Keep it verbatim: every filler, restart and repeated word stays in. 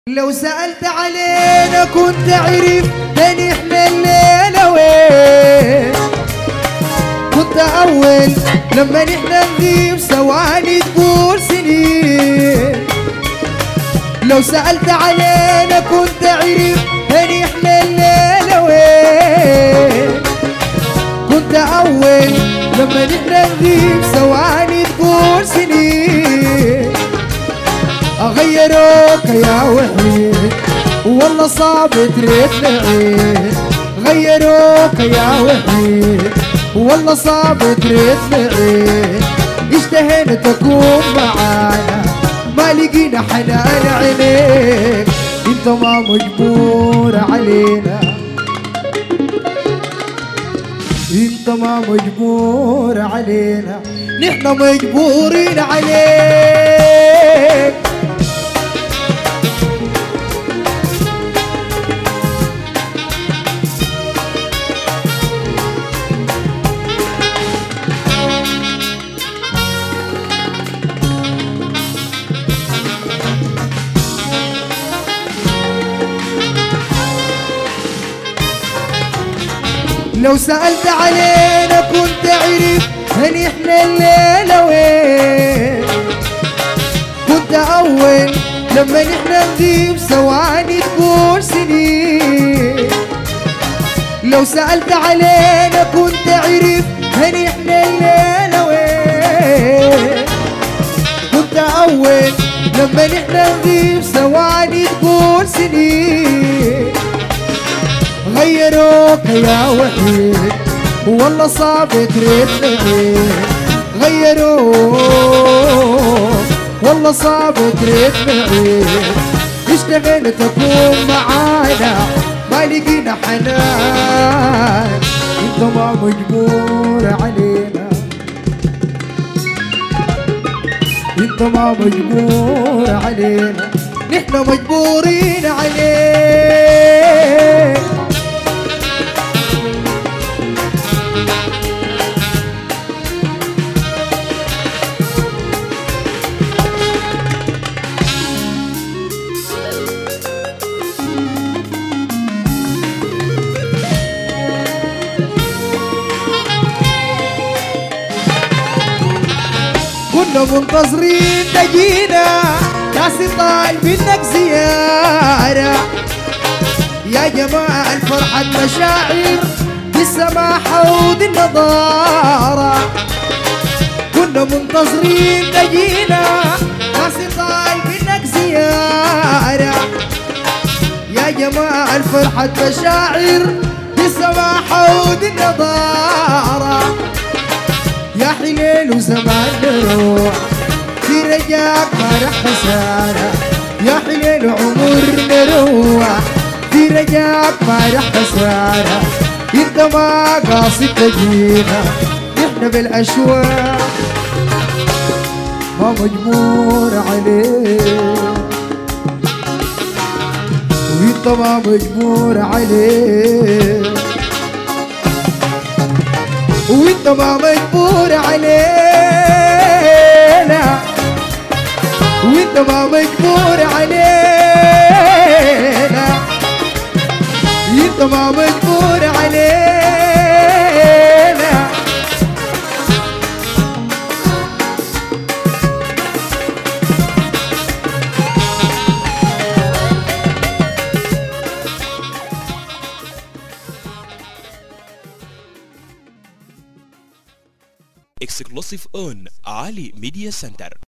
لو سألت علينا كنت عرف تاني احنا الليلة وين. كنت أول لما نحنا نغيب ثواني تقول سنين. لو سألت علينا كنت عرف تاني احنا الليلة وين. كنت أول لما نحنا نغيب ثواني تقول سنين. أغيروك يا وحيد والله صعب تريد نعيد. غيروك يا وحيد والله صعب تريد نعيد. اشتهينا تكون معانا ما لقينا حنان عينيك. انت ما مجبور علينا، انت ما مجبور علينا، نحن مجبورين عليك. لو سألت علينا كنت عرف هل احنا الليلة وين. كنت أول لما نحنا نغيب ثواني تقول سنين. لو سألت علينا كنت عرف هل احنا الليلة وين. كنت أول لما نحنا نغيب ثواني تقول سنين. غيروك يا وحيد والله صعب تريد نعيد. غيروك والله صعب تريد نعيد. اشتغل تكون معانا ما لقينا حنان. انت ما مجبور علينا، انت ما مجبور علينا، نحن مجبورين عليك. كنا منتظرين تجينا ناس طالب منك زيارة. يا جماعة الفرحة مشاعر بالسماحة ودي النضارة. كنا منتظرين تجينا ناس طالب منك زيارة. يا جماعة الفرحة مشاعر بالسماحة ودي النضارة. يا حليل وزمان نروح في رجاك ما رح خسارة. يا حليل عمر نروح في رجاك ما رح خسارة. انت ما قاصد تجينا نحن بالاشواق ما مجبور عليك. وانت ما مجبور عليك، وانت ما مجبور علينا، وانت ما مجبور علينا، انت ما مجبور علينا. Exclusive on Ali Media Center.